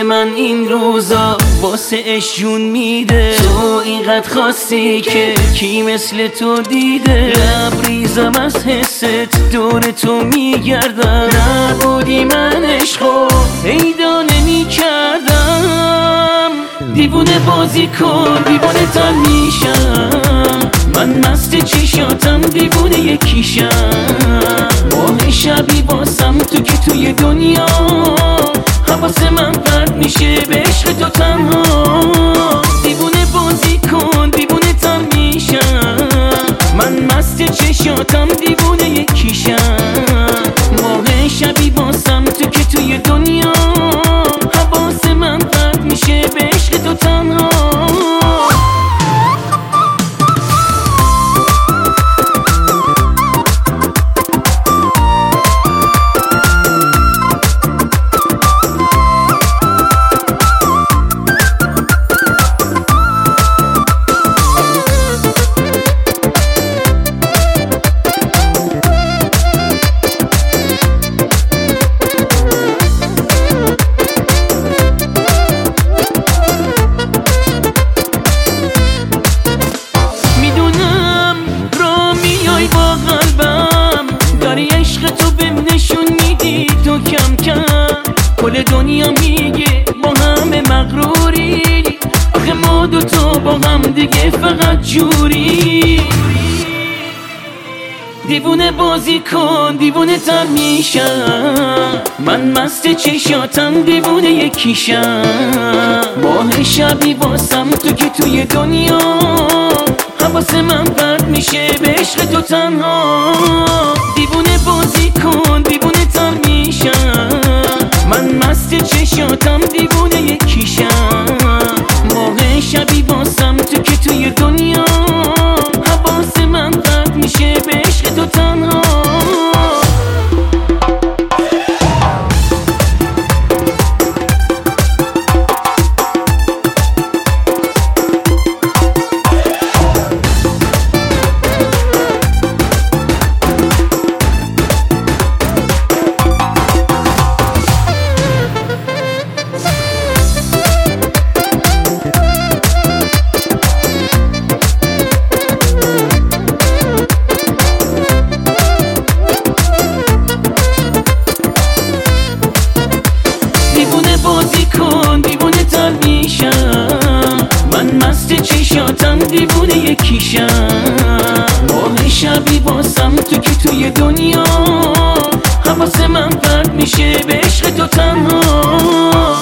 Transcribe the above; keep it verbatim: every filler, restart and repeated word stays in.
من این روزا واسه اشون میده. تو اینقدر خواستی که کی مثل تو دیده. لبریزم از حست دور تو میگردم. نبودی من عشقو پیدا نمی کردم. دیوونه بازی کن دیوونه تر میشم. من مست چشاتم دیوونه یکیشم. ماه شبی باسم تو که توی دنیا حواس من پرد میشه به عشق تو تنها. دیوونه بازی کن دیوونه تر میشم. من مست چشاتم دیوونه یکیشم. ماه شبی باسم تو که توی دنیا حواس من پرد میشه به عشق تو تنها. کل دنیا میگه با همه مغروری. آخه ما دوتا با هم دیگه فقط جوری. دیوونه بازی کن دیوونه تر میشم. من مست چشاتم دیوونه یکیشم. ماه شبی واسم تو که توی دنیا حواس من پرد میشه به عشق تو تنها. دیوونه بازی کن دیوونه تر میشم. من مست چشاتم دیوونه یکیشم. ماه شبی باسم تو که توی دنیا حواس من پرد میشه به عشق تو تنها. بازی کن دیوونه تر میشم. من مست چشاتم دیوونه یکیشم. ماه شبی باسم تو که توی دنیا حواس من پرد میشه به عشق تو تنها.